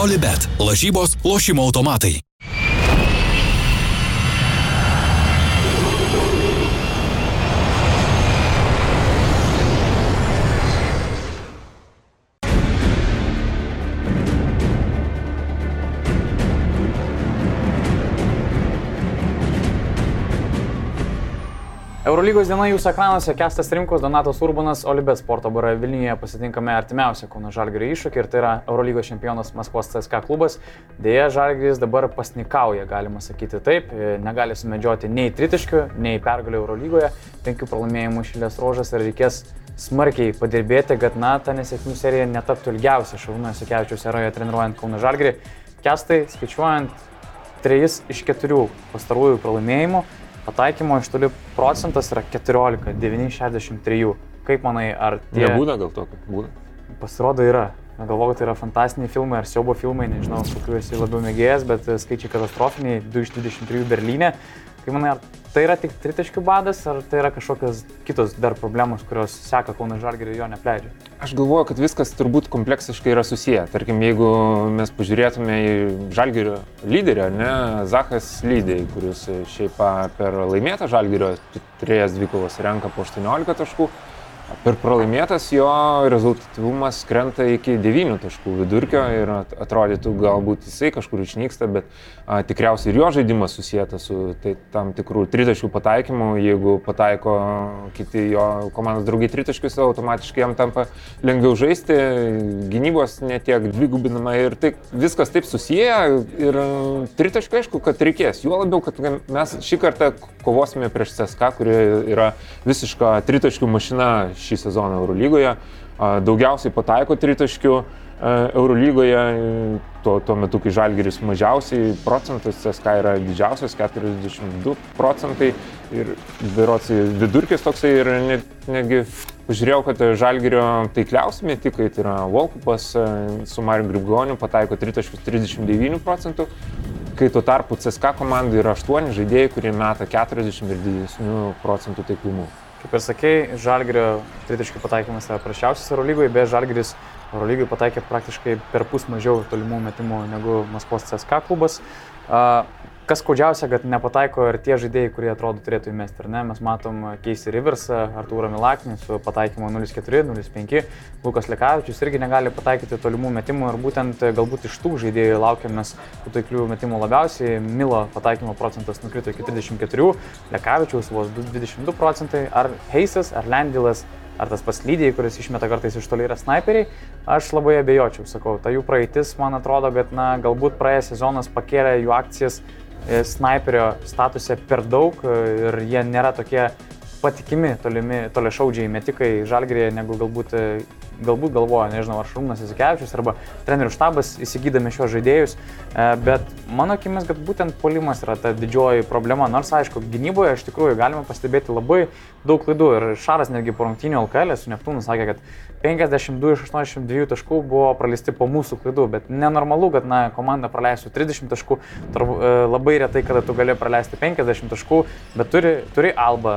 Olibet. Lažybos, lošimo automatai. Eurolygos diena jūsų ekranuose. Kęstas Rimkus, Donatas Urbonas, Olibet sporto bare Vilniuje pasitinkame artimiausią Kauno Žalgirio iššūkį ir tai yra Eurolygos čempionas Maskvos CSKA klubas. Deja, Žalgiris dabar pasnikauja, galima sakyti taip, negali sumedžioti nei tritaškių, nei pergalių Eurolygoje, 5 pralaimėjimų iš eilės ruožas ir reikės smarkiai padirbėti, kad ta nesėkmių serija netaptų ilgiausia Šarūno Jasikevičiaus eroje treniruojant Kauno Žalgirį. Kęstai, skaičiuojant 3 iš 4 pastarųjų pralaimėjimų, pataikymo iš toli procentas yra 14, 9,63. Kaip manai, ar tie... Nebūna gal tokio? Būna. Pasirodo yra. Galvoju, tai yra fantastiniai filmai ar siaubo filmai, nežinau, kokiu esi labiau mėgėjas, bet skaičiai katastrofiniai, 2 iš 23 Berlyne. Kaip manai, ar tai yra tik tritaškių badas, ar tai yra kažkokios kitos dar problemos, kurios seka Kauno Žalgirį ir jo nepleidžia? Aš galvoju, kad viskas turbūt kompleksiškai yra susiję. Tarkim, jeigu mes pažiūrėtume į Žalgirio lyderį, Zachas Lydej, kuris šiaip per laimėtą Žalgirio 3 dvikovas renka po 18 taškų, per pralaimėtas jo rezultatyvumas krenta iki 9 taškų vidurkio ir atrodytų galbūt jisai kažkur išnyksta, bet tikriausiai ir jo žaidimas susijęs su tam tikrų tritaškių pataikymu. Jeigu pataiko kiti jo komandos draugai tritaškius, automatiškai jam tampa lengviau žaisti, gynybos netiek dvigubinama ir tai viskas taip susiję ir tritaškių aišku, kad reikės. Juo labiau, kad mes šį kartą kovosime prieš CSKA, kuri yra visiška tritaškių mašina šį sezoną Eurolygoje. Daugiausiai pataiko tritaškių Eurolygoje, tuo metu, kai Žalgiris mažiausiai procentas, CSKA yra didžiausias, 42 procentai ir berods vidurkis toksai ir netgi pažiūrėjau, kad Žalgirio taikliausi metikai, tai yra Volkupas su Marium Grigoniu, pataiko tritaškius 39 procentų, kai tuo tarpu CSKA komandai yra 8 žaidėjai, kurie meta 40 ir didesnių procentų taiklumu. Kaip ir sakei, Žalgirio tritaškių pataikymas yra prasčiausias Eurolygoje, beje, Žalgiris Eurolygoje pataikė praktiškai perpus mažiau tolimų metimų negu Maskvos CSKA klubas. Kas skaudžiausia, kad nepataiko ir tie žaidėjai, kurie atrodo turėtų įmesti, ar ne? Mes matom Casey Riversą, Artūrą Milaknį su pataikymu 0,4, 0,5, Lukas Lekavičius irgi negali pataikyti tolimų metimų ir būtent galbūt iš tų žaidėjų laukiamės tų taiklių metimų labiausiai. Milo pataikymo procentas nukrito iki 34, Lekavičiaus vos 22 procentai, ar Heisas, ar Lendilas, ar tas pats Lydej, kuris išmeta kartais iš toli yra snaiperiai, aš labai abejočiau, sakau, ta jų praeitis, man atrodo, kad galbūt praėjęs sezonas pakėlė jų akcijas snaiperio statuse per daug ir jie nėra tokie patikimi toliašaudžiai metikai Žalgiryje, negu galbūt galvoja, nežinau, ar Šarūnas Jasikevičius arba trenerių štabas įsigydami šios žaidėjus, bet mano akimis, kad būtent puolimas yra ta didžioji problema, nors aišku, gynyboje iš tikrųjų galima pastebėti labai daug klaidų ir Šaras netgi po rungtynių LKL su Neptūnu sakė, kad 52 iš 82 taškų buvo praleisti po mūsų klaidų, bet nenormalu, kad komanda praleistų 30 taškų, labai retai, kada tu gali praleisti 50 taškų, bet turi Alba.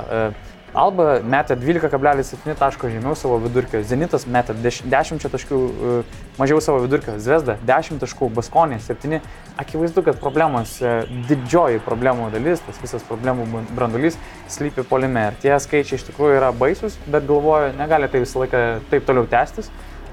Alba metė 12,7 taško žemiau savo vidurkio, Zenitas metė 10 taškų mažiau savo vidurkio, Zvezda 10 taškų, Baskonė 7. Akivaizdu, kad problemos, didžioji problemų dalis, tas visas problemų branduolys slypi puolime. Ir tie skaičiai iš tikrųjų yra baisus, bet galvoju, negali tai visą laiką taip toliau tęstis.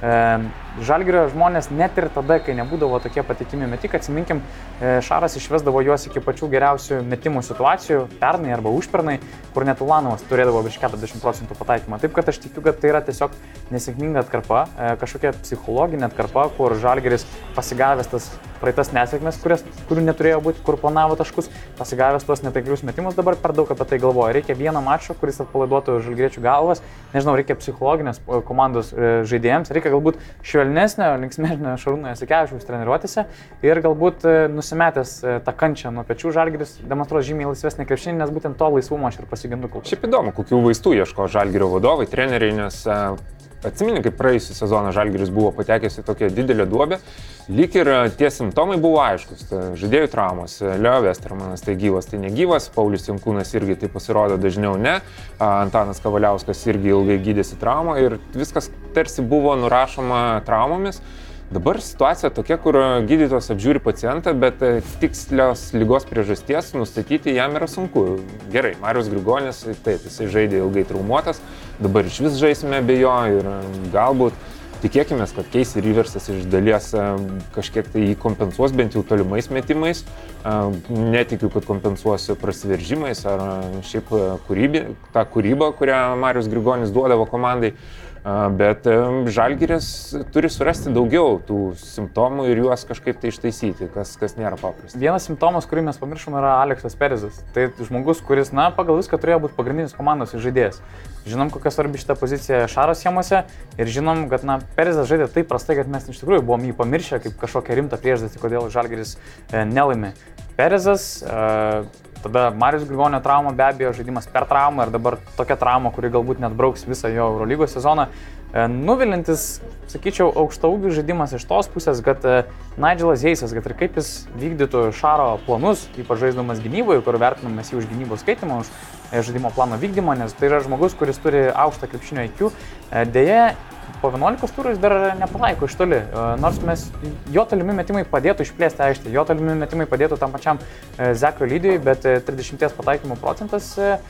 Žalgirio žmonės net ir tada, kai nebūdavo tokie patikimi metikai, atsiminkim, Šaras išvesdavo juos iki pačių geriausių metimų situacijų, pernai arba užpernai, kur net Ulanovas turėdavo virš 40% pataikymą. Taip, kad aš tikiu, kad tai yra tiesiog nesėkminga atkarpa, kažkokia psichologinė atkarpa, kur Žalgiris pasigavęs tas praeitas nesėkmes, kurių neturėjo būti, kur planavo taškus, pasigavęs tuos netaiklius metimus, dabar per daug apie tai galvoja. Reikia vieną mačą, kuris atpalaiduotų žalgiriečių galvas, nežinau, reikia psichologinės komandos žaidėjams, reikia galbūt švelnesnio, linksmesnio Šarūno Jasikevičiaus treniruotėse ir galbūt nusimetęs tą kančią nuo pečių Žalgiris demonstruos žymiai laisvesnį krepšinį, nes būtent to laisvumo aš ir pasigendu. Šiaip įdomu, kokių vaistų ieško Žalgirio vadovai, treneriai, nes atsimeni, kaip praėjusią sezoną Žalgiris buvo patekęs į tokią didelę duobę, lyg ir tie simptomai buvo aiškus. Žaidėjų traumos, Leo Westermanas tai gyvas, tai negyvas, Paulius Jankūnas irgi tai pasirodo dažniau ne, Antanas Kavaliauskas irgi ilgai gydėsi traumą ir viskas tarsi buvo nurašoma traumomis. Dabar situacija tokia, kur gydytojas apžiūri pacientą, bet tikslios lygos priežasties nustatyti jam yra sunku. Gerai, Marius Grigonis, taip, jisai žaidė ilgai traumuotas, dabar iš vis žaisime be jo ir galbūt tikėkime, kad Casey Riversas iš dalies kažkiek tai jį kompensuos bent jau tolimais metimais. Netikiu, kad kompensuos prasiveržimais ar šiaip tą kūrybą, kurią Marius Grigonis duodavo komandai. Bet Žalgiris turi surasti daugiau tų simptomų ir juos kažkaip tai ištaisyti, kas nėra paprasta. Vienas simptomas, kurį mes pamiršome, yra Aleksas Perezas. Tai žmogus, kuris, pagal viską turėjo būti pagrindinis komandos žaidėjas. Žinom, kokia svarbi šita pozicija Šaro schemose ir žinom, kad Perezas žaidė taip prastai, kad mes iš tikrųjų buvom jį pamiršę kaip kažkokią rimtą priežastį, kodėl Žalgiris nelaimė. Perezas, tada Marius Grigonio trauma, be abejo, žaidimas per traumą ir dabar tokia trauma, kuri galbūt net brauks visą jo Eurolygos sezoną. Nuvilintis, sakyčiau, aukštaūgių žaidimas iš tos pusės, kad Nigelas Heisas, kad ir kaip jis vykdytų Šaro planus, ypač žaisdamas gynyboje, kur vertinam mes jį už gynybos skaitimą, už žaidimo plano vykdymą, nes tai yra žmogus, kuris turi aukštą krepšinio IQ. Deja, po 11 turų jis dar nepataiko iš toli, nors jo tolimi metimai padėtų išplėsti aikštę, jo tolimi metimai padėtų tam pačiam Zekui Lydijui, bet 30 pataikymo procentas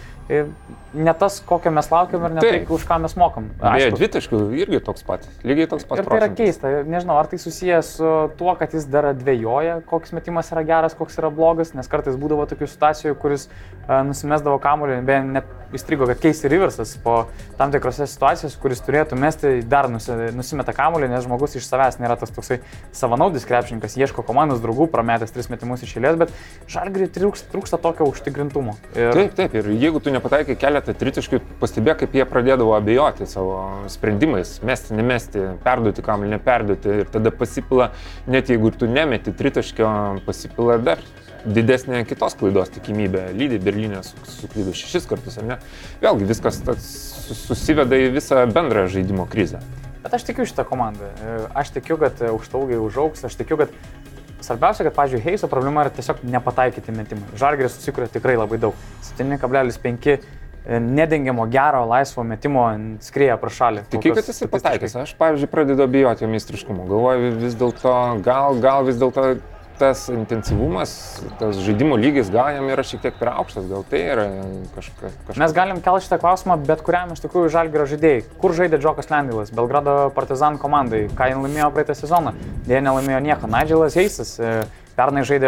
ne tas, kokio mes laukiam ir ne tai, už ką mes mokam. Beje, dvitaškių irgi toks pat, lygiai toks pat. Ir tai yra keista, nežinau, ar tai susijęs su tuo, kad jis dar dvejoja, koks metimas yra geras, koks yra blogas, nes kartais būdavo tokių situacijų, kuris nusimesdavo kamuolį, beje, net įstrigo, kad Casey Riversas po tam tikrose situacijose, kuris turėtų mesti, dar nusimeta kamuolį, nes žmogus iš savęs nėra tas toksai savanaudis krepšininkas, ieško komandos draugų, prametęs 3 metimus iš eilės, bet Žalgiriui trūksta tokio užtikrintumo. Taip, ir jeigu tu nepataikai keletą tritaškių, pastebėk, kaip jie pradėdavo abejoti savo sprendimais, mesti, nemesti, perduoti kamuolį, neperduoti ir tada pasipila, net jeigu ir tu nemeti tritaškio, pasipila dar didesnė kitos klaidos tikimybė. Lydi Berlyne suklydo 6 kartus, ar ne? Vėlgi viskas susiveda į visą bendrą žaidimo krizę. Bet aš tikiu šitą komandą. Aš tikiu, kad aukštaūgiai užaugs. Aš tikiu, kad svarbiausia, kad, pavyzdžiui, Heiso problema yra tiesiog nepataikyti metimai. Žalgiris susikuria tikrai labai daug. 7,5 nedengiamo gero laisvo metimo skrieja pro šalį. Tikiu, kad jis pataikys. Aš, pavyzdžiui, pradedu abejoti jo meistriškumu. Galvoju, vis dėlto, gal vis dėlto tas intensyvumas, tas žaidimo lygis gal jam yra šiek tiek per aukštas, gal tai yra kažkas. Mes galim kelti šitą klausimą bet kuriam iš tikrųjų Žalgirio žaidėjai. Kur žaidė Džokas Lendeilas, Belgrado Partizan komandai, ką jie laimėjo praeitą sezoną? Jie nelaimėjo nieko. Nigelas Heisas pernai žaidė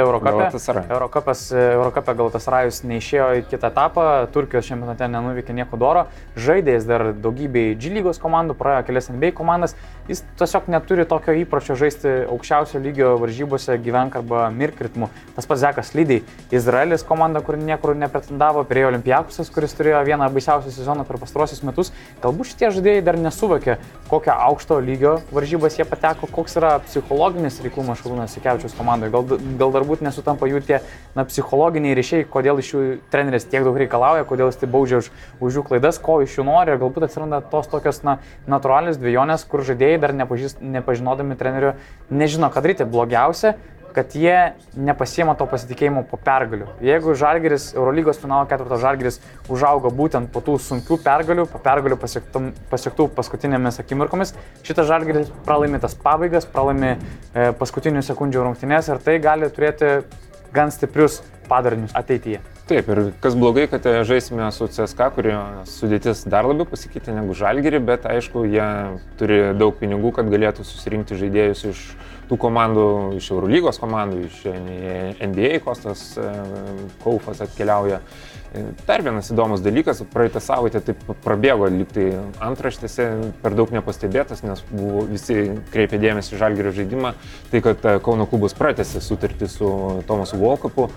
Eurocapė Galatasarajus neišėjo į kitą etapą, Turkijos čempionate nenuveikė nieko doro, žaidė jis dar daugybėj G lygos komandų, praėjo kelias NBA komandas, jis tiesiog neturi tokio įpročio žaisti aukščiausio lygio varžybose gyvenk arba mirk ritmu. Tas pats Zekas Lydijai, Izraelis komanda, kuri niekur nepretendavo, prie Olympiakosas, kuris turėjo vieną baisiausių sezoną per pastaruosius metus, galbūt šitie žaidėjai dar nesuvokė, kokio aukšto lygio varžybas jie pateko, koks yra psichologinis reiklumas Šarūno Jasikevičiaus komandoje. Gal darbūt nesutampa jų tie psichologiniai ryšiai, kodėl iš jų treneris tiek daug reikalauja, kodėl jis tai baudžia už jų klaidas, ko iš jų nori ir galbūt atsiranda tos tokios natūralios dvejonės, kur žaidėjai dar nepažinodami trenerio nežino, ką daryti. Blogiausia, kad jie nepasiema to pasitikėjimo po pergalių. Jeigu Žalgiris, Eurolygos finalo 4 Žalgiris užaugo būtent po tų sunkių pergalių, po pergalių pasiektų paskutinėmis akimirkomis, šitas Žalgiris pralaimi tas pabaigas, pralaimi paskutinių sekundžių rungtynes ir tai gali turėti gan stiprius padarinius ateityje. Taip, ir kas blogai, kad žaisime su CSKA, kurio sudėtis dar labiau pasikeitė negu Žalgirį, bet aišku, jie turi daug pinigų, kad galėtų susirinkti žaidėjus iš tų komandų, iš Eurolygos komandų, iš NBA, Kostas Kaufas atkeliauja. Dar vienas įdomus dalykas, praeitą savaitę taip prabėgo liktai antraštėse, per daug nepastebėtas, nes visi kreipė dėmesį į Žalgirio žaidimą, tai kad Kauno klubas pratęsė sutartį su Tomasu Volkupu.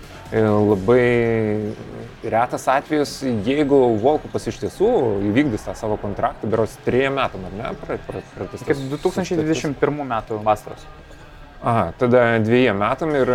Labai retas atvejis, jeigu Volkupas iš tiesų įvykdys tą savo kontraktą, berods 3 metam, ar ne? Iki 2021 metų vasaros. Aha, tada 2 metam ir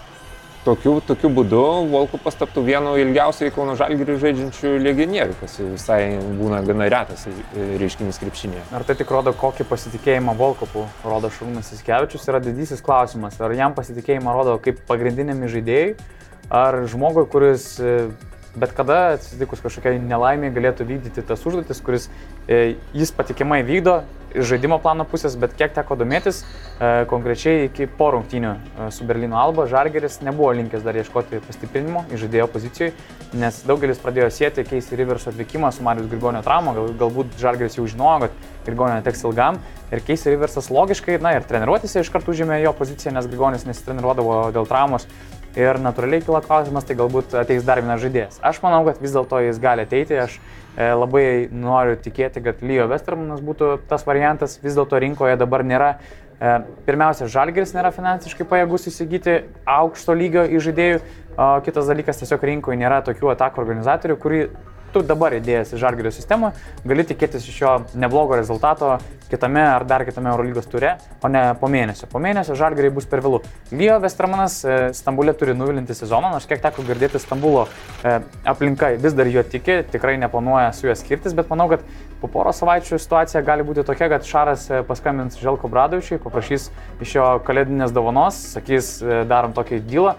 tokiu būdu Volkupas taptų vienu ilgiausiai Kauno Žalgiriui žaidžiančių legionierių, kas visai būna gana retas reiškinys krepšinėje. Ar tai tik rodo, kokį pasitikėjimą Volkupu rodo Šarūnas Jasikevičius, yra didysis klausimas. Ar jam pasitikėjimą rodo kaip pagrindiniami žaidėjai, ar žmogui, kuris bet kada atsitikus kažkokiai nelaimė galėtų vykdyti tas užduotis, kuris jis patikimai vykdo, žaidimo plano pusės, bet kiek teko domėtis, konkrečiai iki po rungtynių su Berlyno Alba Žalgiris nebuvo linkęs dar ieškoti pastiprinimo į žaidėjo pozicijoje, nes daugelis pradėjo sieti Casey Riverso atvykimą su Marius Grigonio trauma, galbūt Žalgiris jau žinojo, kad Grigonio neteks ilgam ir Casey Riversas logiškai, ir treniruotėse iš karto užėmė jo poziciją, nes Grigonis nesitreniruodavo dėl traumos. Ir natūraliai kila klausimas, tai galbūt ateis dar vienas žaidėjas. Aš manau, kad vis dėlto jis gali ateiti, aš labai noriu tikėti, kad Leo Westermanas būtų tas variantas, vis dėlto rinkoje dabar nėra, pirmiausia, Žalgiris nėra finansiškai pajėgus įsigyti aukšto lygio į žaidėjų, o kitas dalykas, tiesiog rinkoje nėra tokių atakų organizatorių, kurį tu dabar įdėjęs į Žalgirio sistemą, gali tikėtis iš jo neblogo rezultato kitame ar dar kitame Eurolygos ture, o ne po mėnesio. Po mėnesio Žalgiriai bus per vėlų. Leo Westermanas Stambule turi nuvilinti sezoną, nors kiek teko girdėti Stambulo aplinka vis dar juo tiki, tikrai neplanuoja su juo skirtis, bet manau, kad po poros savaičių situacija gali būti tokia, kad Šaras paskambins Željko Obradovičiui, paprašys iš jo kalėdinės dovanos, sakys, darom tokį dealą,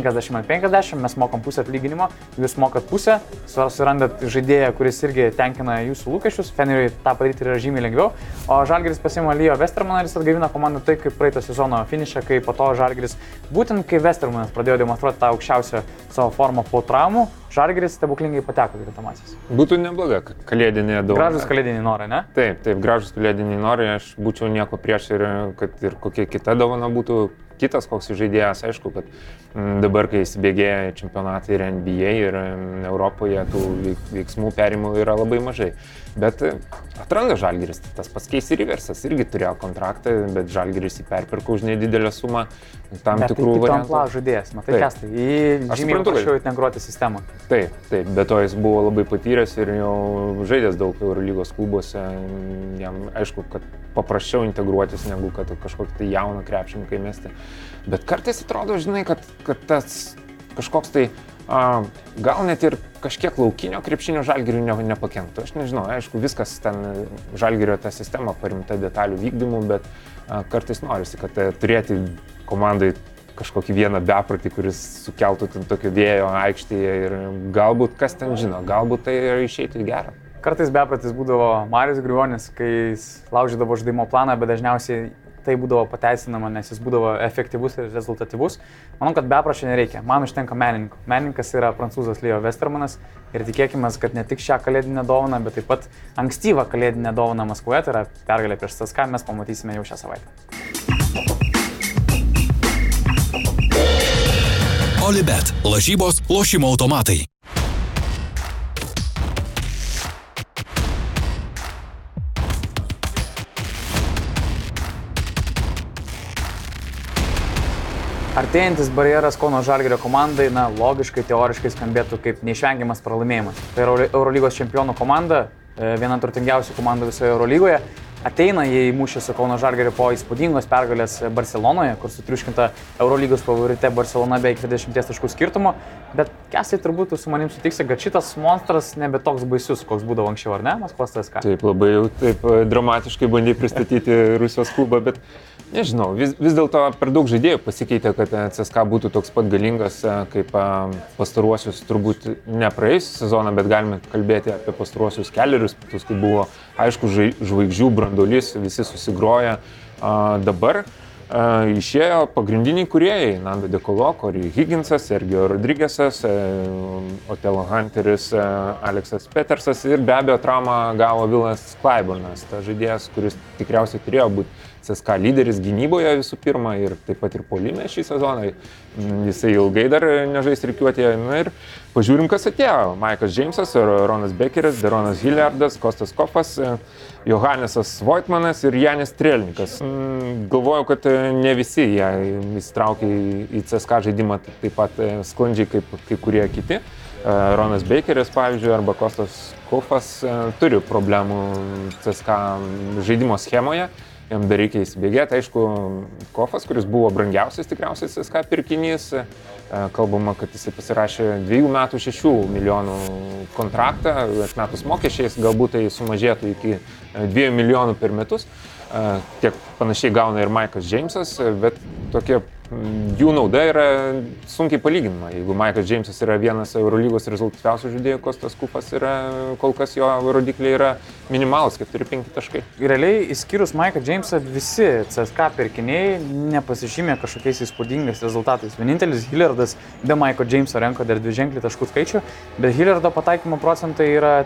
50/50, mes mokam pusę atlyginimo, jūs mokat pusę, surandat žaidėją, kuris irgi tenkina jūsų lūkesčius, Feneriui tą padaryti yra žymiai lengviau, o Žalgiris pasiima Leo Westermaną ir jis atgaivina komandą tai, kaip praeito sezono finišą, kai po to Žalgiris, būtent kai Westermanas pradėjo demonstruoti tą aukščiausią savo formą po traumų, Žalgiris stebuklingai pateko į atkrintamąsias. Būtų nebloga kalėdinė dovana. Gražus kalėdiniai norai, ne? Taip, gražus kalėdiniai norai, aš būčiau nieko prieš ir kad ir kokia kita dovana būtų. Kitas koks žaidėjas, aišku, kad dabar, kai įsibėgėja čempionatai ir NBA ir Europoje, tų veiksmų perimų yra labai mažai. Bet atranda Žalgiris, tas pats Casey Riversas irgi turėjo kontraktą, bet Žalgiris jį perpirko už nedidelę sumą tam tikrų variantų. Bet tai žaidėjas, matai kas tai, jį žymiai prašiau įtintegruoti sistemą. Taip, bet to jis buvo labai patyręs ir jau žaidęs daug Eurolygos klubuose, jam aišku, kad paprasčiau integruotis negu kad kažkokį tai jauną krepšininką įmesti. Bet kartais atrodo, žinai, kad tas kažkoks tai, gal net ir kažkiek laukinio krepšinio Žalgiriui nepakenktų. Aš nežinau, aišku, viskas ten Žalgirio ta sistema parimta detalių vykdymų, bet kartais norisi, kad turėti komandai kažkokį vieną beprotį, kuris sukeltų ten tokio vėjo aikštėje ir galbūt, kas ten žino, galbūt tai išeitų į gerą. Kartais bepratis būdavo Marius Grigonis, kai jis laužydavo žaidimo planą, bet dažniausiai tai būdavo pateisinama, nes jis būdavo efektyvus ir rezultatyvus. Manau, kad beprašio nereikia. Man užtenka menininko. Menininkas yra prancūzas Leo Westermanas ir tikėkime, kad ne tik šią kalėdinę dovaną, bet taip pat ankstyvą kalėdinę dovaną Maskvoje, tai yra pergalė prieš CSKA, mes pamatysime jau šią savaitę. Olibet. Lažybos, lošimo automatai. Artėjantis barjeras Kauno Žalgirio komandai, logiškai, teoriškai skambėtų kaip neišvengiamas pralaimėjimas. Tai Eurolygos čempionų komanda, viena turtingiausių komandų visoje Eurolygoje, ateina į mūšį su Kauno Žalgiriu po įspūdingos pergalės Barcelonoje, kur sutriuškinta Eurolygos favorite Barcelona beveik 20 taškų skirtumo, bet Kesai turbūt su manim sutiksi, kad šitas monstras nebe toks baisus, koks būdavo anksčiau, ar ne, Maskvos CSKA? Taip, labai jau taip dramatiškai bandė pristatyti Rusijos klubą, bet nežinau, vis dėlto per daug žaidėjų pasikeitė, kad CSKA būtų toks pat galingas kaip pastaruosius, turbūt ne praėjusią sezoną, bet galime kalbėti apie pastaruosius kelerius, kai buvo aišku žvaigždžių branduolys, visi susigroja. Dabar išėjo pagrindiniai kūrėjai, Nando De Colo, Corey Higginsas, Sergio Rodriguezas, Otelo Hunteris, Aleksas Petersas ir be abejo traumą gavo Vilas Clyburnas, tas žaidėjas, kuris tikriausiai turėjo būti CSKA lyderis gynyboje visų pirma ir taip pat ir puolime šį sezoną. Jisai ilgai dar nežais rikiuotėje. Ir pažiūrim, kas atėjo. Maikas Džeimsas, Ronas Bekeris, Deronas Hilliardas, Kostas Kofas, Johannesas Voitmanas ir Janis Strelnikas. Galvojau, kad ne visi jie įsitraukė į CSKA žaidimą taip pat sklandžiai kaip kai kurie kiti. Ronas Bekeris, pavyzdžiui, arba Kostas Kofas turi problemų CSKA žaidimo schemoje. Jam dar reikia įsibėgėti, aišku, Kofas, kuris buvo brangiausias tikriausiai CSKA pirkinys, kalbama, kad jisai pasirašė 2 metų 6 milijonų kontraktą, atmetus mokesčiais, galbūt tai sumažėtų iki 2 milijonų per metus. Tiek panašiai gauna ir Maikas Džeimsas, bet tokie jų nauda yra sunkiai palyginama. Jeigu Maikas Džeimsas yra vienas Eurolygos rezultatyviausių žaidėjų, Kostas Kufas yra, kol kas jo rodikliai yra minimalus, 4-5 taškai. Realiai, išskyrus Maiką Džeimsą, visi CSKA pirkiniai nepasižymė kažkokiais įspūdingais rezultatais. Vienintelis Hillardas be Maiko Džeimso renko dar 2 ženklį taškų skaičių, bet Hillardo pataikymo procentai yra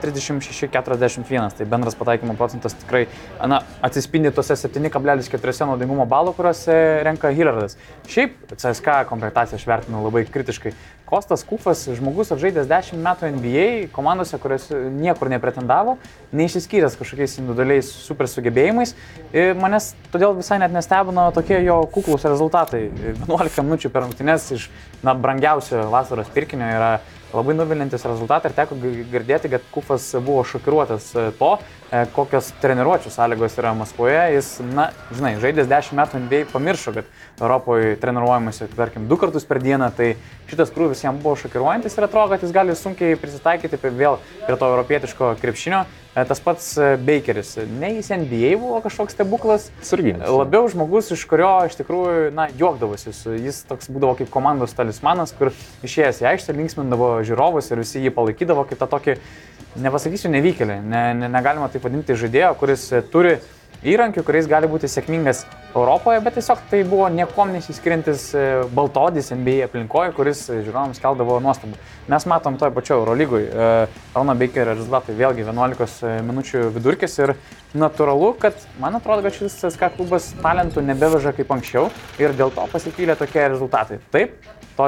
36,41, tai bendras pataikymo procentas tikrai atsispindi tose 7,4 naudingumo balų, kuriuos renka Hillardas. Šiaip CSKA komplektaciją aš vertinu labai kritiškai. Kostas Kufas, žmogus atžaidęs 10 metų NBA komandose, kurios niekur nepretendavo, neišsiskyręs kažkokiais individualiais super sugebėjimais. Manęs todėl visai net nestebino tokie jo kuklūs rezultatai. 11 minučių per rungtynes iš brangiausio vasaros pirkinio yra labai nuvilintis rezultatai ir teko girdėti, kad Kufas buvo šokiruotas to, kokios treniruočių sąlygos yra Maskvoje. Jis, žaidęs 10 metų NBA pamiršo, kad Europoje treniruojamasi, tarkim, 2 kartus per dieną, tai šitas krūvis jam buvo šokiruojantis ir atrodo, kad jis gali sunkiai prisitaikyti vėl prie to europietiško krepšinio. Tas pats Bakeris, ne jis NBA buvo kažkoks stebuklas, labiau žmogus, iš kurio iš tikrųjų, juokdavosi. Jis toks būdavo kaip komandos talismanas, kur išėjęs į aikštę linksmindavo žiūrovus ir visi jį palaikydavo kaip tą tokį, nepasakysiu, nevykėlį. Negalima taip vadinti žaidėjo, kuris turi įrankių, kuriais gali būti sėkmingas Europoje, bet tiesiog tai buvo niekom nesiskiriantis baltodis NBA aplinkoje, kuris žiūrovams keldavo nuostabą. Mes matom toj pačioj Eurolygoj Arno Bakerio rezultatai, vėlgi 11 minučių vidurkis ir natūralu, kad man atrodo, kad šis CSKA klubas talentų nebeveža kaip anksčiau ir dėl to pasipylė tokie rezultatai. Taip,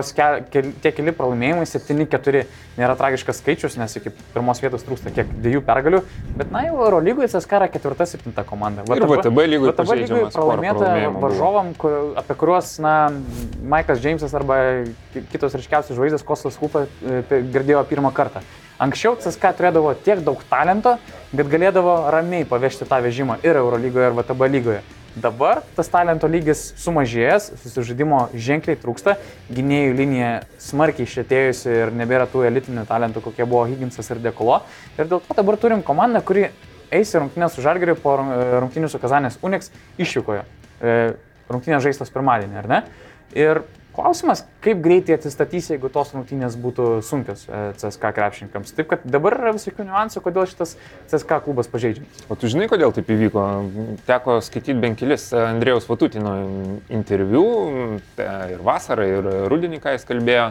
tie keli pralaimėjimai, 7-4 nėra tragiškas skaičius, nes iki pirmos vietos trūksta kiek 2 pergalių, bet jau Eurolygoje CSKA yra 4-7 komanda. Ir VTB lygoje pralaimėta varžovam, apie kuriuos Maikas Džeimsas arba kitos ryškiausios žvaigždės Kostas Kufas girdėjo pirmą kartą. Anksčiau CSKA turėdavo tiek daug talento, kad galėdavo ramiai pavežti tą vežimą ir Eurolygoje, ir VTB lygoje. Dabar tas talento lygis sumažėjęs, susižaidimo ženkliai trūksta, gynėjų linija smarkiai išretėjusi ir nebėra tų elitinių talentų, kokie buvo Higginsas ir Dekolo. Ir dėl to dabar turim komandą, kuri eis į rungtynės su Žalgiriu po rungtynių su Kazanės Unix išvykoje. Rungtynės žaistos pirmadienį, ar ne? Ir klausimas, kaip greitai atsistatys, jeigu tos rungtynės būtų sunkios CSKA krepšininkams. Taip, kad dabar yra visokių niuansų, kodėl šitas CSKA klubas pažeidžiamas. O tu žinai, kodėl taip įvyko? Teko skaityti bent kelis Andrėjaus Vatutino interviu ir vasarą, ir rudenį, ką jis kalbėjo.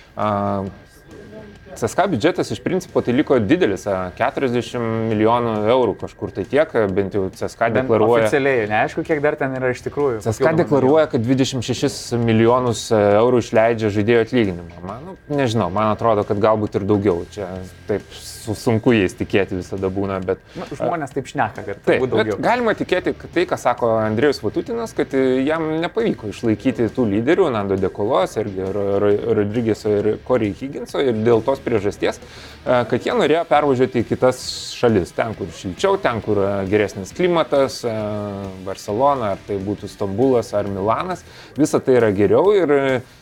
CSKA biudžetas iš principo tai liko didelis, 40 milijonų eurų kažkur tai tiek, bent jau CSKA deklaruoja. Oficialiai, neaišku, kiek dar ten yra iš tikrųjų. CSKA deklaruoja, kad 26 milijonus eurų išleidžia žaidėjo atlyginimą. Nežinau, man atrodo, kad galbūt ir daugiau. Čia taip sunku jais tikėti visada būna, bet... Žmonės taip šneka, kad taip daugiau. Galima tikėti, kad tai, ką sako Andrėjus Vatutinas, kad jam nepavyko išlaikyti tų lyderių, Nando Dekolo, Sergio Rodrigeso ir Corey Higginso, ir dėl tos priežasties, kad jie norėjo pervažiuoti į kitas šalis, ten, kur šilčiau, ten, kur geresnis klimatas, Barcelona, ar tai būtų Stambulas ar Milanas, visa tai yra geriau ir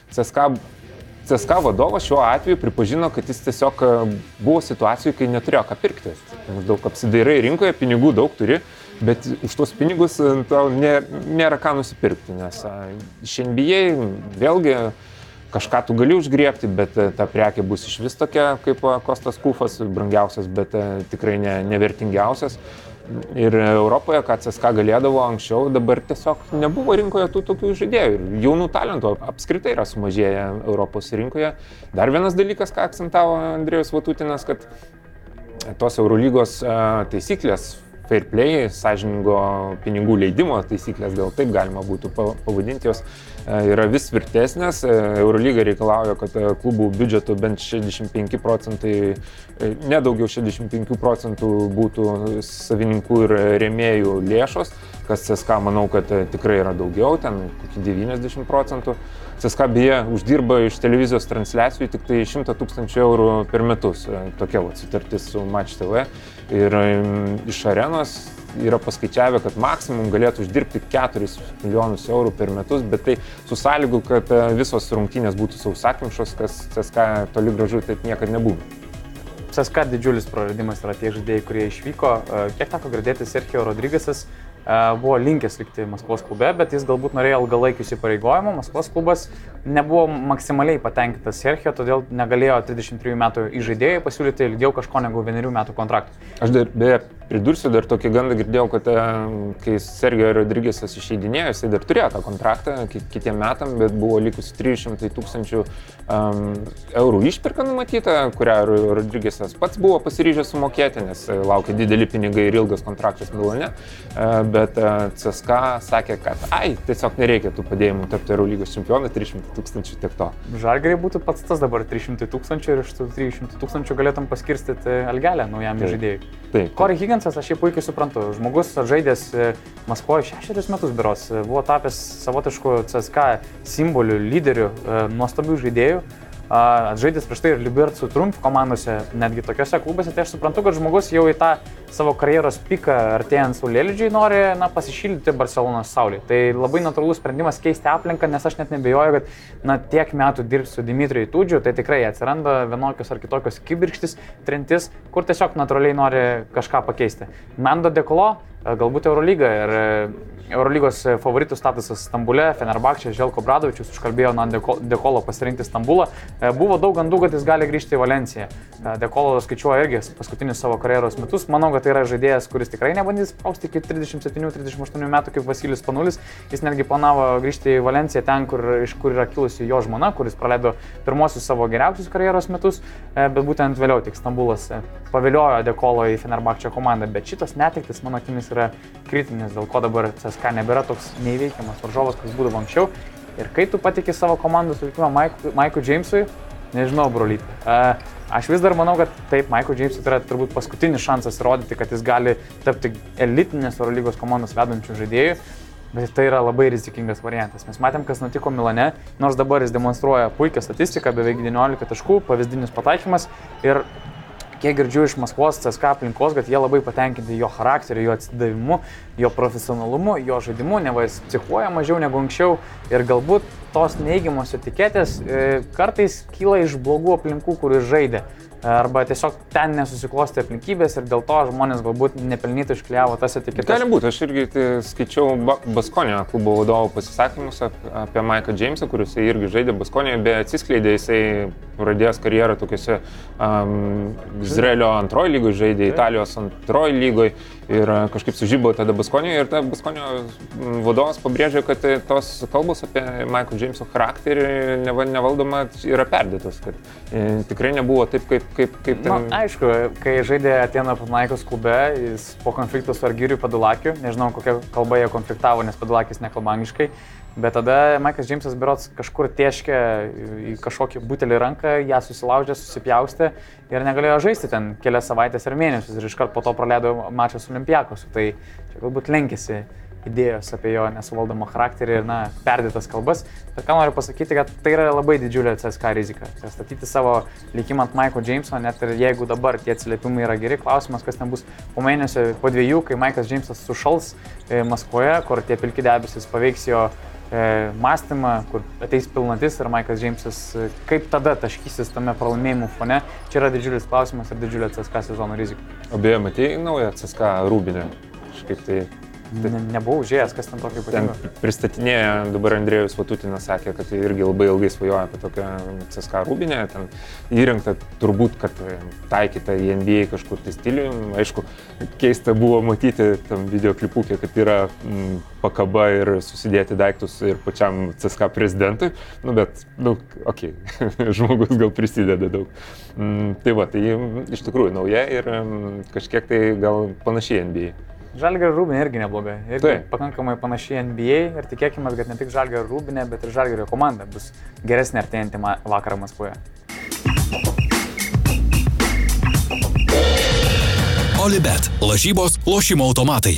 CSKA vadovas šiuo atveju pripažino, kad jis tiesiog buvo situacijų, kai neturėjo ką pirkti. Maždaug apsidairai rinkoje, pinigų daug turi, bet už tos pinigus tau nėra ką nusipirkti, nes iš NBA vėlgi kažką tu gali užgriebti, bet ta prekė bus iš vis tokia kaip Kostas Kufas, brangiausias, bet tikrai nevertingiausias. Ir Europoje, ką CSKA galėdavo anksčiau, dabar tiesiog nebuvo rinkoje tų tokių žaidėjų. Ir jaunų talentų apskritai yra sumažėję Europos rinkoje. Dar vienas dalykas, ką akcentavo Andrėjus Vatutinas, kad tos Eurolygos taisyklės, fair play, sąžiningo pinigų leidimo taisyklės, gal taip galima būtų pavadinti, jos yra vis tvirtesnės. Eurolyga reikalauja, kad klubų biudžeto bent 65%, nedaugiau 65% būtų savininkų ir rėmėjų lėšos, kas CSKA manau, kad tikrai yra daugiau, ten 90%. CSKA beje uždirba iš televizijos transliacijų tik tai 100 000 eurų per metus. Tokia sutartis su Match TV. Ir iš arenos yra paskaičiavę, kad maksimum galėtų uždirbti 4 milijonus eurų per metus, bet tai su sąlygu, kad visos rungtynės būtų sausakimšos, kas CSKA toli gražu taip niekad nebūna. CSKA didžiulis praradimas yra tie žaidėjai, kurie išvyko. Kiek teko girdėti, Sergio Rodrigesas buvo linkęs likti Maskvos klube, bet jis galbūt norėjo ilgalaikių įsipareigojimų. Maskvos klubas nebuvo maksimaliai patenkintas Sergio, todėl negalėjo 33 metų įžaidėjai pasiūlyti ilgiau kažko negu 1 metų kontraktą. Aš dar beje pridursiu, dar tokį gandą girdėjau, kad kai Sergio Rodrigesas išeidinėjo, jisai dar turėjo tą kontraktą kitiem metam, bet buvo likusi 300 000 eurų išpirka numatyta, kurią Rodrigesas pats buvo pasiryžęs sumokėti, nes laukia dideli pinigai ir ilgas kontraktas Milane. Bet CSKA sakė, kad tiesiog nereikia tų padėjimų tapti Eurolygos čempioną, 300 000 tiek to. Žalgiriui būtų pats tas dabar 300 000 ir iš tų 300 000 galėtum paskirstyti algelę naujam žaidėjui. Corey Higginsas, aš jį puikiai suprantu. Žmogus žaidęs Maskvoje 6 metus berods, buvo tapęs savotišku CSKA simboliu, lyderiu, nuostabių žaidėjų. Atžaidęs prieš tai ir Libercų Trump komandose, netgi tokiuose klubuose, tai aš suprantu, kad žmogus jau į tą savo karjeros piką artėjant saulėlydžiui nori pasišildyti Barcelonos saulį. Tai labai natūralus sprendimas keisti aplinką, nes aš net nebejoju, kad tiek metų dirbti su Dimitriju Tudžiu, tai tikrai atsiranda vienokios ar kitokios kibirkštis, trintis, kur tiesiog natūraliai nori kažką pakeisti. Mando Dekolo, galbūt Eurolyga ir Eurolygos favoritų statusas Stambule, Fenerbahče, Željko Obradovičius užkalbėjo Dekolo pasirinkti Stambulą. Buvo daug gandų, kad jis gali grįžti į Valenciją. Dekolo skaičiuoja irgi paskutinius savo karjeros metus. Manau, kad tai yra žaidėjas, kuris tikrai nebandys spausti iki 37-38 metų kaip Vasilijus Panulis. Jis netgi planavo grįžti į Valenciją ten, iš kur yra kilusi jo žmona, kuris praleido pirmosius savo geriausius karjeros metus, bet būtent vėliau tik Stambulas paviliojo Dekolo į Fenerbahče komandą. Bet šitas netektis, mano akimis, yra kritinis, dėl ko dabar CSKA nebėra toks neįveikiamas varžovas, kuris būdavo anksčiau. Ir kai tu patiki savo komandos likimą Mike'ui Jamesui, nežinau, brolyti. Aš vis dar manau, kad taip, Mike'ui Jamesui tai yra turbūt paskutinis šansas įrodyti, kad jis gali tapti elitinės Eurolygos komandos vedančių žaidėjų, bet tai yra labai rizikingas variantas. Mes matėm, kas nutiko Milane, nors dabar jis demonstruoja puikią statistiką, beveik 19 taškų, pavyzdinis pataikymas ir kiek girdžiu iš Maskvos CSKA aplinkos, kad jie labai patenkinti jo charakteriu, jo atsidavimu, jo profesionalumu, jo žaidimu, neva jis psichuoja mažiau negu anksčiau ir galbūt tos neigiamos etiketės kartais kyla iš blogų aplinkų, kur jis žaidė. Arba tiesiog ten nesusiklosti aplinkybės ir dėl to žmonės galbūt nepelnytai išklijavo tas etiketės. Gali būti, aš irgi skaičiau Baskonio klubo vadovo pasisakymus apie Mike'ą Jamesą, kuris irgi žaidė Baskonioje, bet atsiskleidė, jisai pradėjęs karjerą tokiuose Izraelio antroji lygoje, žaidė Italijos antroji lygoje ir kažkaip sužybo tada Baskonioje ir ta Baskonio vadovas pabrėžė, kad tos kalbos apie Mike'o Jameso charakterį nevaldoma yra perdėtos, kad tikrai nebuvo taip, kaip ten... Aišku, kai žaidė Atėnų Panaikos klube, jis po konflikto su Argyriu Padulakiu, nežinau kokią kalbą jie konfliktavo, nes Padulakis nekalba angliškai, bet tada Mike'as Jamesas berods kažkur tieškė į kažkokį butelį ranką, ją susilaužė, susipjaustė ir negalėjo žaisti ten kelias savaitės ar mėnesius ir iškart po to praleido mačą su Olimpiakosu. Tai čia galbūt lenkėsi idėjos apie jo nesuvaldomą charakterį ir perdėtas kalbas. Bet ką noriu pasakyti, kad tai yra labai didžiulė CSKA rizika. Statyti savo likimą ant Mike'o Jameso, net ir jeigu dabar tie atsiliepimai yra geri, klausimas, kas ten bus po mėnesio, po 2, kai Mike'as Jamesas sušals Maskvoje, kur tie pilki debesis paveiks jo mąstymą, kur ateis pilnatis ir Mike'as Jamesas kaip tada taškysis tame pralaimėjimų fone. Čia yra didžiulis klausimas ir didžiulė CSKA sezono rizika. O beje, matėjai naują CSKA rūbinę? Kažkaip tai... Nebuvau žiūrėjęs, kas ten tokio ypatingo. Ten pristatinėja, dabar Andrėjus Vatutinas sakė, kad irgi labai ilgai svajoja apie tokią CSKA rūbinę, ten įrengta turbūt, kad taikyta į NBA kažkur tai stilių. Aišku, keista buvo matyti tam videoklipukė, kad yra pakaba ir susidėti daiktus ir pačiam CSKA prezidentui, bet, okei, žmogus gal prisideda daug. Tai va, tai iš tikrųjų nauja ir kažkiek tai gal panašiai NBA. Žalgirio rūbinė irgi nebloga, irgi pakankamai panašiai NBA ir tikėkime, kad ne tik Žalgirio rūbinė, bet ir Žalgirio komanda bus geresnė artėjantį vakarą Maskvoje. Olibet, lažybos, lošimo automatai.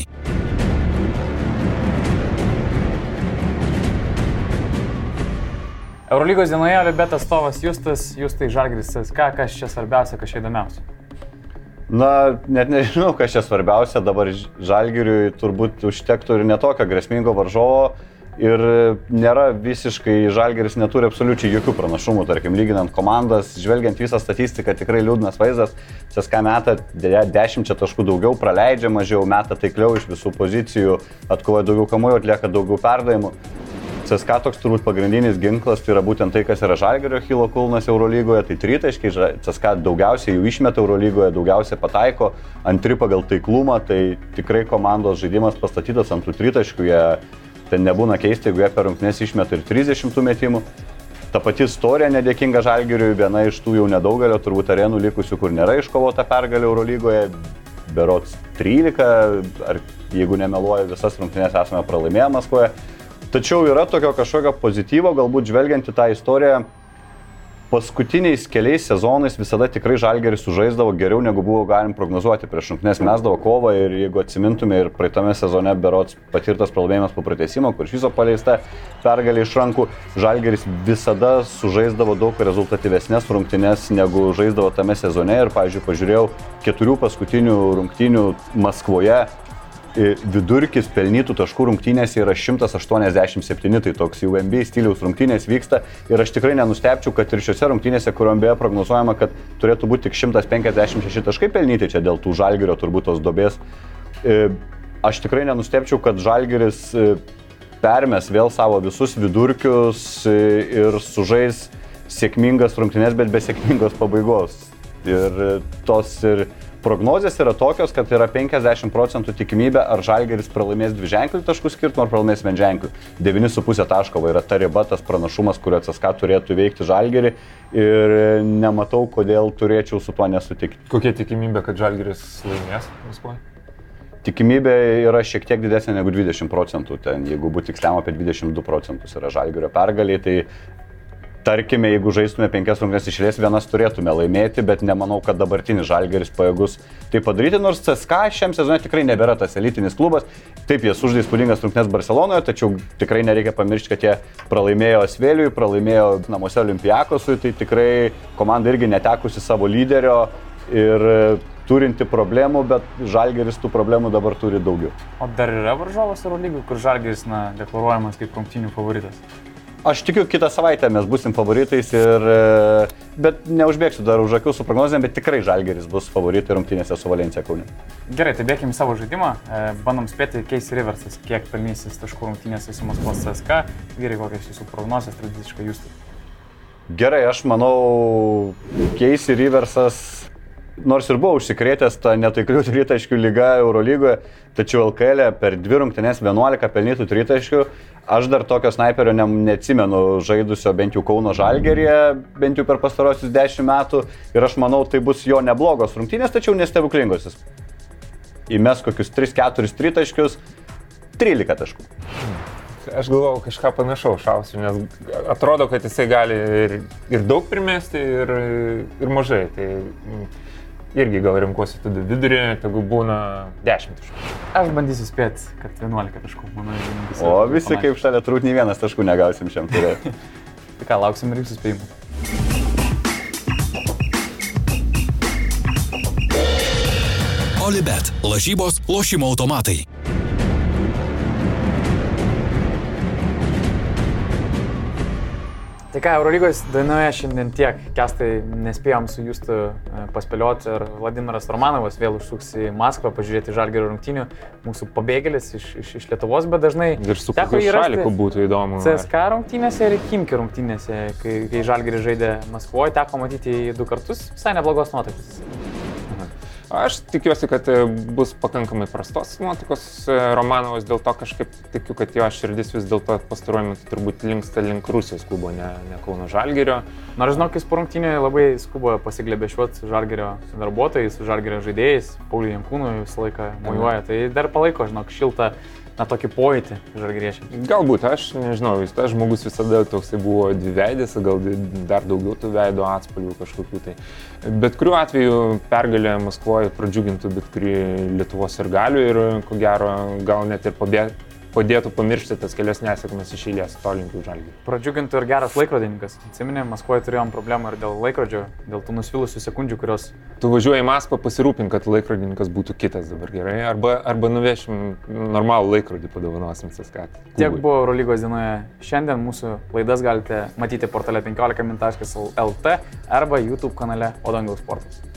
Eurolygos dienoje Olibet atstovas Justai Žalgiris CSKA, kas čia svarbiausia, kas čia įdomiausia? Net nežinau, kas čia svarbiausia, dabar Žalgiriui turbūt užtektų ir netokio grėsmingo varžovo. Ir nėra visiškai, Žalgiris neturi absoliučiai jokių pranašumų, tarkim, lyginant komandas, žvelgiant visą statistiką, tikrai liūdnas vaizdas. CSKA meta 10 taškų daugiau, praleidžia mažiau, meta taikliau iš visų pozicijų, atkovoja daugiau kamuolių, atlieka daugiau perdavimų. CSKA toks turbūt pagrindinis ginklas, tai yra būtent tai, kas yra Žalgirio Achilo kulnas Eurolygoje, tai tritaškiai, CSKA daugiausiai jų išmeta Eurolygoje, daugiausiai pataiko, antri pagal taiklumą, tai tikrai komandos žaidimas pastatytas ant tų tritaškių, jie ten nebūna keisti, jeigu jie per rungtynes išmeta ir 30 metimų. Ta pati istorija nedėkinga Žalgiriui, viena iš tų jau nedaugelio turbūt arenų likusių, kur nėra iškovota pergalė Eurolygoje, berods 13, ar jeigu nemeluoju, visas rungtynes esame pralaimėję Maskvoje. Tačiau yra tokio kažkokio pozityvo, galbūt žvelgiant į tą istoriją, paskutiniais keliais sezonais visada tikrai Žalgiris sužaisdavo geriau, negu buvo galim prognozuoti prieš rungtynes, mesdavo kovą ir jeigu atsimintume ir praeitame sezone berods patirtas pralaimėjimas po pratęsimo, kur iš viso paleista pergalė iš rankų, Žalgiris visada sužaisdavo daug rezultatyvesnės rungtynes, negu žaisdavo tame sezone ir, pavyzdžiui, pažiūrėjau 4 paskutinių rungtynių Maskvoje. Vidurkis pelnytų taškų rungtynėse yra 187, tai toks jau NBA stiliaus rungtynės vyksta ir aš tikrai nenustebčiau, kad ir šiose rungtynėse, kur NBA prognozuojama, kad turėtų būti tik 156 taškai pelnyti čia dėl tų Žalgirio turbūt tos duobės. Aš tikrai nenustebčiau, kad Žalgiris permes vėl savo visus vidurkius ir sužais sėkmingas rungtynės, bet be sėkmingos pabaigos. Ir tos ir prognozės yra tokios, kad yra 50% tikimybė, ar Žalgiris pralaimės dviženklių taškų skirtumą, ar pralaimės vienženklių. 9,5 taško yra ta riba, tas pranašumas, kurio CSKA turėtų veikti Žalgirį ir nematau, kodėl turėčiau su tuo nesutikti. Kokia tikimybė, kad Žalgiris laimės Maskvoje? Tikimybė yra šiek tiek didesnė negu 20%, ten jeigu būtų tiksliam apie 22% yra Žalgirio pergalė, tai tarkime, jeigu žaistume 5 rungtynes iš eilės, vienas turėtume laimėti, bet nemanau, kad dabartinis Žalgiris pajėgus tai padaryti, nors CSKA šiam sezone tikrai nebėra tas elitinis klubas. Taip, jie sužaidė įspūdingas rungtynes Barcelonoje, tačiau tikrai nereikia pamiršti, kad jie pralaimėjo Asveliui, pralaimėjo namuose Olympiakosui, tai tikrai komanda irgi netekusi savo lyderio ir turinti problemų, bet Žalgiris tų problemų dabar turi daugiau. O dar yra varžovas Eurolygoj, kur Žalgiris deklaruojamas kaip rungtynių favoritas? Aš tikiu, kitą savaitę mes busim favoritais, bet neužbėgsiu dar už akių su prognozėm, bet tikrai Žalgiris bus favoritai rungtynėse su Valencija Kaune. Gerai, tai bėkim savo žaidimą. Bandom spėti Casey Riversas, kiek pelnysis taškų rungtynėse su Maskvos CSKA. Vyrai, kokios jūsų prognozės tradiciškai jūsų? Gerai, aš manau, Casey Riversas, nors ir buvo užsikrėtęs tą netaiklių tritaškių lygą Eurolygoje, tačiau LKL per 2 rungtynes 11 pelnytų tritaškių. Aš dar tokio snaiperio neatsimenu žaidusio bent jau Kauno Žalgiryje, bent jau per pastarosius 10 metų. Ir aš manau, tai bus jo neblogos rungtynės, tačiau nestebuklingos. Įmes kokius 3-4 tritaškius, 13 taškų. Aš galvojau, kažką panašaus šausiu, nes atrodo, kad jisai gali ir daug primesti, ir mažai. Tai irgi gal rinkuosi tada vidurį, tegu būna 10 taškų. Aš bandysiu spėti, kad 11 taškų. O visi kaip šalia turbūt nei vienas taškų negausim šiam turė. Tai ką, lauksim ir jūsų spėjimų. Olibet. Lažybos, lošimo automatai. Tai ką, Eurolygos dainoje šiandien tiek. Kestai nespėjom su Justu paspėlioti, ir Vladimiras Romanovas vėl užsuks į Maskvą pažiūrėti Žalgirio rungtynių. Mūsų pabėgėlis iš Lietuvos, bet dažnai ir su kokiu šaliku būtų įdomu. CSKA rungtynėse ir Chimki rungtynėse, kai Žalgiris žaidė Maskvoje, teko matyti 2 kartus, visai neblogos nuotaikos. Aš tikiuosi, kad bus pakankamai prastos nuotaikos Romanovas, dėl to kažkaip tikiu, kad jo širdis vis dėlto pastaruoju metu turbūt linksta link Rusijos klubo, ne Kauno Žalgirio. Nors žinok, jis po rungtynių labai skubo pasiglėbėšiuoti su Žalgirio darbuotojais, su Žalgirio žaidėjais, Pauliui Jankūnui visą laiką mojuoja, tai dar palaiko, žinok, šiltą tokį pojūtį žalgiriečiams. Galbūt, aš nežinau, tas žmogus visada toksai buvo dviveidis, gal dar daugiau tų veido atspalvių kažkokių tai. Bet kuriuo atveju pergalė Maskvoje pradžiugintų bet kurį Lietuvos sirgalių ir ko gero gal net ir padėtų pamiršti tas kelias nesėkmes iš eilės, to linkiu Žalgiriui. Pradžiugintų ir geras laikrodininkas. Atsiminė, Maskvoje turėjom problemą ir dėl laikrodžio, dėl tų nusvilusių sekundžių, kurios... Tu važiuoji į Maskvą, pasirūpink, kad laikrodininkas būtų kitas dabar, gerai? Arba nuvešim normalų laikrodį, padovanosim CSKA. Tiek buvo Eurolygos dienoje. Šiandien mūsų laidas galite matyti portale 15min.lt arba YouTube kanale Odangaus sportas.